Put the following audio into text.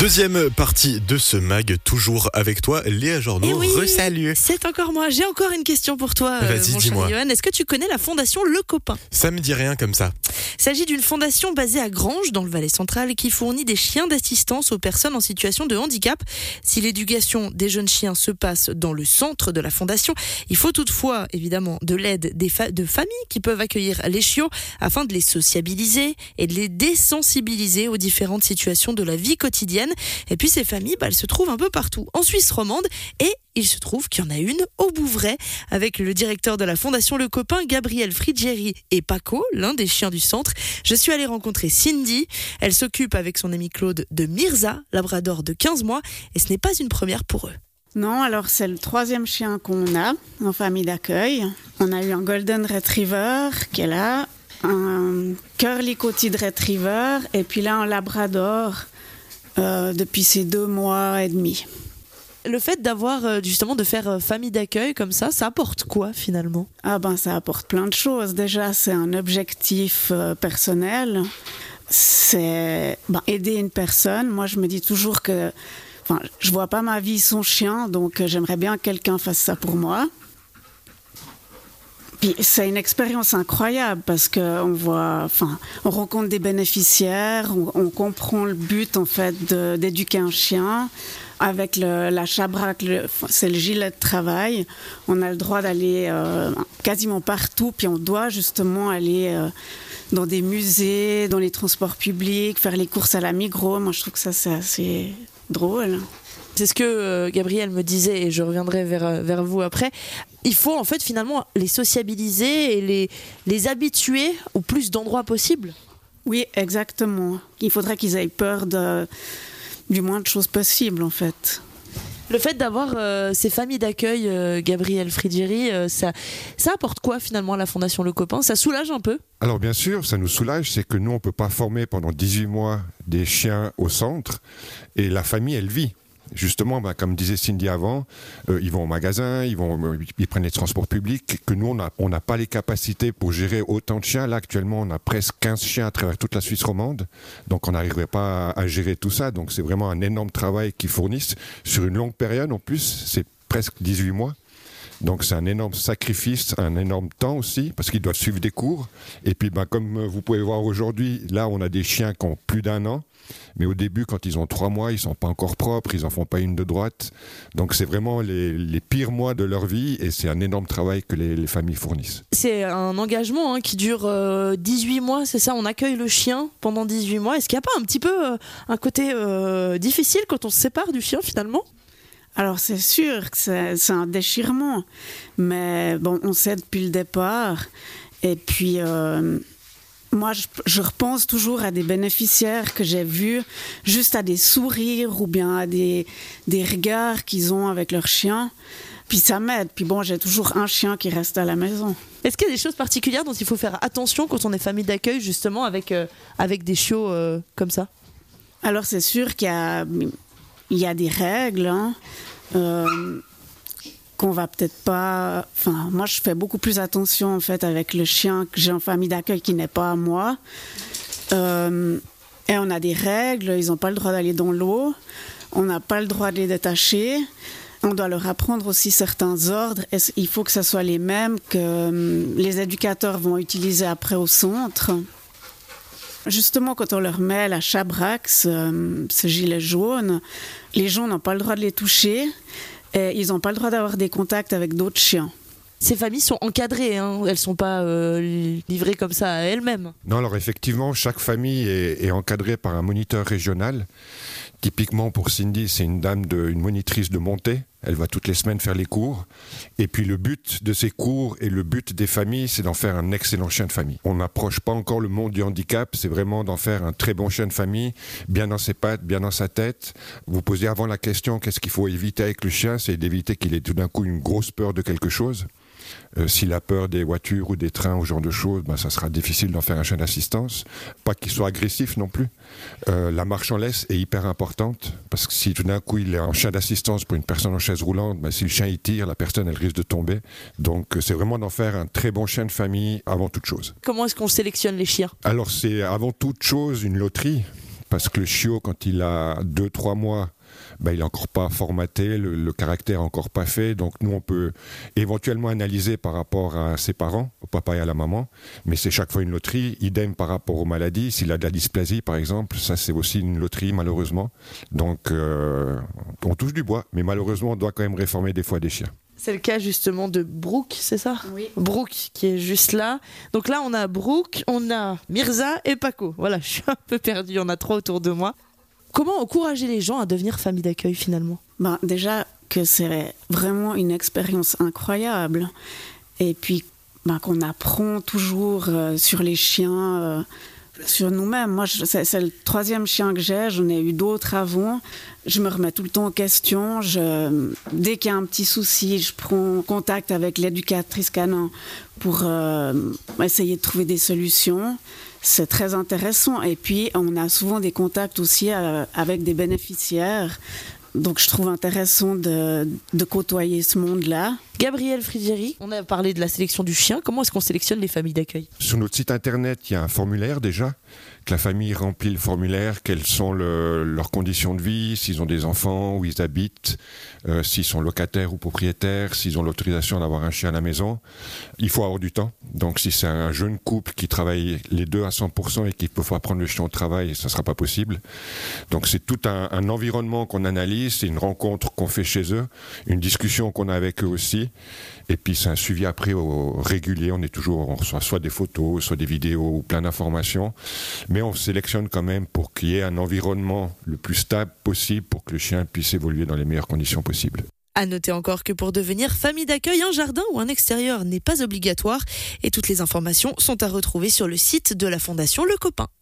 Deuxième partie de ce mag, toujours avec toi, Léa Jorno. Eh oui, Resalut. c'est encore moi. J'ai encore une question pour toi, Vas-y, mon cher dis-moi. Johan. Est-ce que tu connais la fondation Le Copain ? Ça me dit rien comme ça. Il s'agit d'une fondation basée à Granges, dans le Valais central, qui fournit des chiens d'assistance aux personnes en situation de handicap. Si l'éducation des jeunes chiens se passe dans le centre de la fondation, il faut toutefois, évidemment, de l'aide de familles qui peuvent accueillir les chiots afin de les sociabiliser et de les désensibiliser aux différentes situations de la vie quotidienne. Et puis ces familles, elles se trouvent un peu partout en Suisse romande, et il se trouve qu'il y en a une au Bouvray avec le directeur de la Fondation Le Copain, Gabriel Frigieri, et Paco, l'un des chiens du centre. Je suis allée rencontrer Cindy. Elle s'occupe avec son ami Claude de Mirza, labrador de 15 mois, et ce n'est pas une première pour eux. Non, alors c'est le 3e chien qu'on a en famille d'accueil. On a eu un Golden Retriever qui est là, un Curly Coated Retriever, et puis là un Labrador depuis ces 2 mois et demi. Le fait d'avoir justement de faire famille d'accueil comme ça apporte quoi finalement ? Ça apporte plein de choses. Déjà, c'est un objectif personnel. C'est aider une personne. Moi, je me dis toujours que je vois pas ma vie sans chien, donc j'aimerais bien que quelqu'un fasse ça pour moi. Puis c'est une expérience incroyable parce qu'on on rencontre des bénéficiaires, on comprend le but en fait d'éduquer un chien. Avec la chabraque, c'est le gilet de travail, on a le droit d'aller quasiment partout, puis on doit justement aller dans des musées, dans les transports publics, faire les courses à la Migros. Moi, je trouve que ça, c'est assez drôle. C'est ce que Gabriel me disait, et je reviendrai vers vous après. Il faut en fait finalement les sociabiliser et les habituer au plus d'endroits possible. Oui, exactement. Il faudrait qu'ils aient peur du moins de choses possibles en fait. Le fait d'avoir ces familles d'accueil, Gabriel Frigieri, ça apporte quoi finalement à la Fondation Le Copain ? Ça soulage un peu ? Alors bien sûr, ça nous soulage, c'est que nous on ne peut pas former pendant 18 mois des chiens au centre, et la famille elle vit. Justement, comme disait Cindy avant, ils vont au magasin, ils prennent les transports publics, que nous, on n'a pas les capacités pour gérer autant de chiens. Là, actuellement, on a presque 15 chiens à travers toute la Suisse romande, donc on n'arriverait pas à gérer tout ça. Donc c'est vraiment un énorme travail qu'ils fournissent sur une longue période. En plus, c'est presque 18 mois. Donc c'est un énorme sacrifice, un énorme temps aussi, parce qu'ils doivent suivre des cours. Et puis comme vous pouvez voir aujourd'hui, là on a des chiens qui ont plus d'1 an, mais au début quand ils ont 3 mois, ils ne sont pas encore propres, ils n'en font pas une de droite. Donc c'est vraiment les pires mois de leur vie, et c'est un énorme travail que les familles fournissent. C'est un engagement qui dure 18 mois, c'est ça ? On accueille le chien pendant 18 mois. Est-ce qu'il n'y a pas un petit peu un côté difficile quand on se sépare du chien finalement ? Alors c'est sûr que c'est un déchirement, mais on sait depuis le départ. Et puis moi je repense toujours à des bénéficiaires que j'ai vus, juste à des sourires ou bien à des regards qu'ils ont avec leur chien. Puis ça m'aide. Puis j'ai toujours un chien qui reste à la maison. Est-ce qu'il y a des choses particulières dont il faut faire attention quand on est famille d'accueil justement avec des chiots comme ça ? Alors c'est sûr qu'il y a des règles qu'on va peut-être pas... moi, je fais beaucoup plus attention, en fait, avec le chien que j'ai en famille d'accueil qui n'est pas à moi. Et on a des règles. Ils n'ont pas le droit d'aller dans l'eau. On n'a pas le droit de les détacher. On doit leur apprendre aussi certains ordres. Et il faut que ce soit les mêmes que les éducateurs vont utiliser après au centre. Justement, quand on leur met la chabraque, ce gilet jaune, les gens n'ont pas le droit de les toucher et ils n'ont pas le droit d'avoir des contacts avec d'autres chiens. Ces familles sont encadrées, elles ne sont pas livrées comme ça à elles-mêmes. Non, alors effectivement, chaque famille est encadrée par un moniteur régional. Typiquement pour Cindy, c'est une monitrice de montée. Elle va toutes les semaines faire les cours. Et puis le but de ces cours et le but des familles, c'est d'en faire un excellent chien de famille. On n'approche pas encore le monde du handicap, c'est vraiment d'en faire un très bon chien de famille, bien dans ses pattes, bien dans sa tête. Vous posez avant la question, qu'est-ce qu'il faut éviter avec le chien ? C'est d'éviter qu'il ait tout d'un coup une grosse peur de quelque chose. S'il a peur des voitures ou des trains ou ce genre de choses, ça sera difficile d'en faire un chien d'assistance. Pas qu'il soit agressif non plus. La marche en laisse est hyper importante, parce que si tout d'un coup il est en chien d'assistance pour une personne en chaise roulante, si le chien il tire, la personne elle risque de tomber. Donc c'est vraiment d'en faire un très bon chien de famille avant toute chose. Comment est-ce qu'on sélectionne les chiens ? Alors c'est avant toute chose une loterie. parce que le chiot, quand il a 2-3 mois, il n'est encore pas formaté, le caractère n'est encore pas fait. Donc nous, on peut éventuellement analyser par rapport à ses parents, au papa et à la maman, mais c'est chaque fois une loterie. Idem par rapport aux maladies. S'il a de la dysplasie, par exemple, ça c'est aussi une loterie, malheureusement. Donc on touche du bois, mais malheureusement, on doit quand même réformer des fois des chiens. C'est le cas justement de Brooke, c'est ça ? Oui. Brooke qui est juste là. Donc là, on a Brooke, on a Mirza et Paco. Voilà, je suis un peu perdue, on a 3 autour de moi. Comment encourager les gens à devenir famille d'accueil finalement ? Déjà que c'est vraiment une expérience incroyable. Et puis qu'on apprend toujours sur les chiens, sur nous-mêmes. Moi, c'est le 3e chien que j'ai, j'en ai eu d'autres avant. Je me remets tout le temps en question. Dès qu'il y a un petit souci, je prends contact avec l'éducatrice canin pour essayer de trouver des solutions. C'est très intéressant. Et puis, on a souvent des contacts aussi avec des bénéficiaires. Donc, je trouve intéressant de côtoyer ce monde-là. Gabriel Frigieri, on a parlé de la sélection du chien. Comment est-ce qu'on sélectionne les familles d'accueil ? Sur notre site internet, il y a un formulaire déjà, que la famille remplit le formulaire, quelles sont leurs conditions de vie, s'ils ont des enfants, où ils habitent, s'ils sont locataires ou propriétaires, s'ils ont l'autorisation d'avoir un chien à la maison. Il faut avoir du temps. Donc si c'est un jeune couple qui travaille les deux à 100% et qui ne peut pas prendre le chien au travail, ça ne sera pas possible. Donc c'est tout un environnement qu'on analyse, c'est une rencontre qu'on fait chez eux, une discussion qu'on a avec eux aussi. Et puis c'est un suivi après régulier, on reçoit soit des photos, soit des vidéos ou plein d'informations, mais on sélectionne quand même pour qu'il y ait un environnement le plus stable possible pour que le chien puisse évoluer dans les meilleures conditions possibles. À noter encore que pour devenir famille d'accueil, un jardin ou un extérieur n'est pas obligatoire et toutes les informations sont à retrouver sur le site de la Fondation Le Copain.